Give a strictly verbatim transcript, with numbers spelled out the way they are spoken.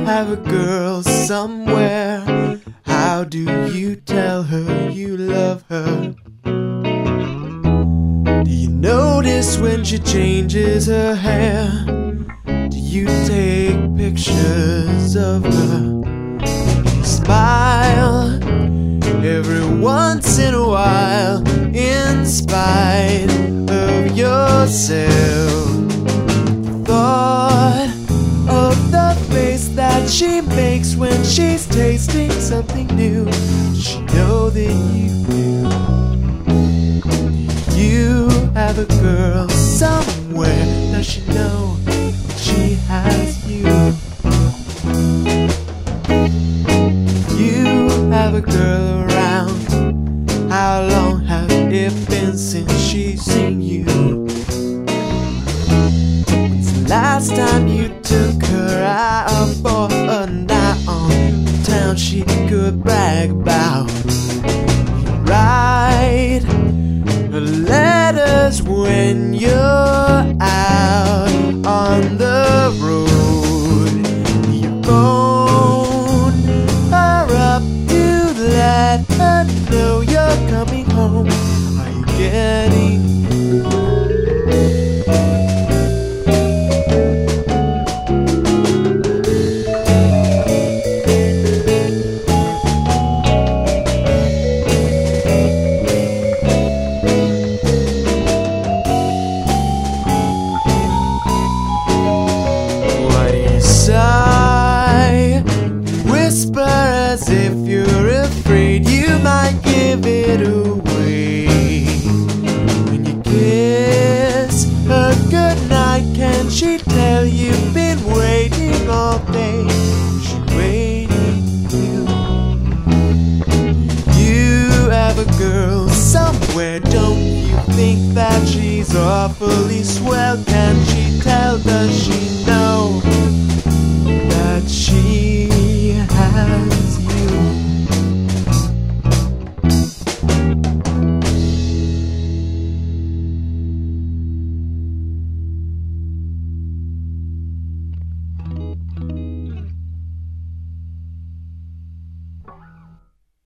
have a girl somewhere. How do you tell her you love her? Do you notice when she changes her hair? Do you take pictures of her? Smile every once in a while, in spite of yourself. Thought of the face that she makes when she's tasting something new. Does she know that you do? You have a girl somewhere. Does she know she has you? You have a girl around. How long has it been since she's seen you? When's the last time you took her out for a night on the town she could brag about? You write her letters when you're out on the road. You phone her up to let her know you're coming home. Are you getting sigh, whisper as if you're afraid you might give it away? When you kiss her goodnight, can she tell you've been waiting all day? Is she waiting you? You have a girl somewhere, don't you think that she's awfully swell? Can she tell, does she know?